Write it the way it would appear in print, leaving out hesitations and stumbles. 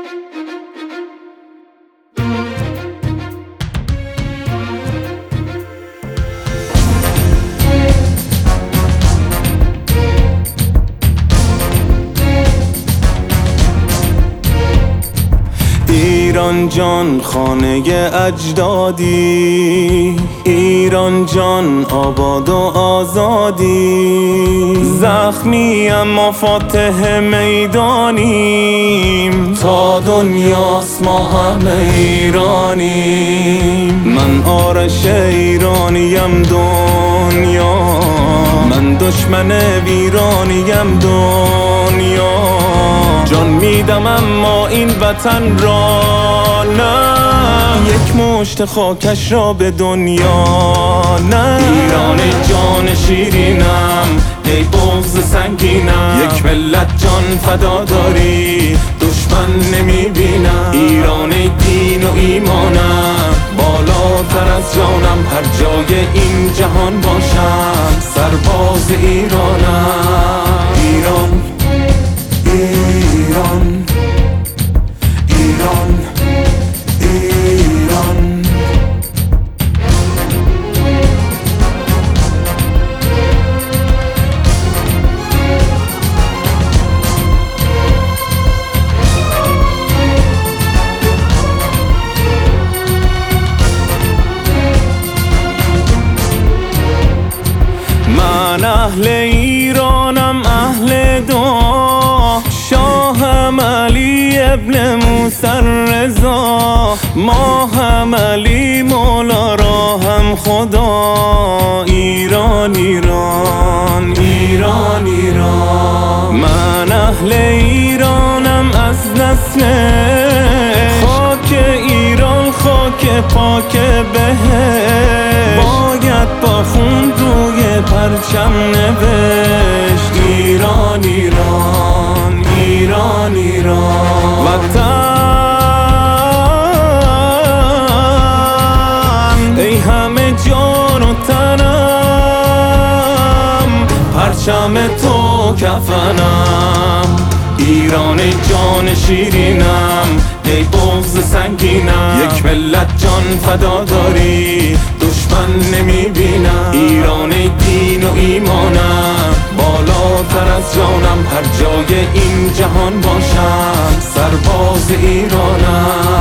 ایران جان خانه اجدادی، ایران جان آباد و آزادی. زخمی اما فاتح میدانیم، تا دنیاست ما همه ایرانیم. من آرش ایرانیم دنیا، من دشمن ویرانیم دنیا. جان میدم اما این وطن را نه، یک مشت خاکش را به دنیا نه. ایران جان شیرینم، ای بغض سنگینم، یک ملت جان فدا داری، دشمن نمیبینم. ایران دین و ایمانم، بالاتر از جانم، هر جای این جهان باشم سرباز ایرانم. ایران ایران ایران ایران. من اهل ایرانم، اهل دعا، شاهم علی ابن موسی رضا، ما هم علی مولا را هم خدا. ایران ایران ایران ایران. من اهل ایرانم از نسل خاک ایران، خاک پاک بهشت، باید با خون روی پرچم نوشت. ایران ایران ایران ایران. وطن ای همه جان و تنم، پرچم تو کفنم. ایران جان شیرینم، ای بغض سنگینم، یک ملت جان فدا داری، دشمن نمیبینم. ایران دین و ایمانم، بالاتر از جانم، هر جای این جهان باشم سرباز ایرانم.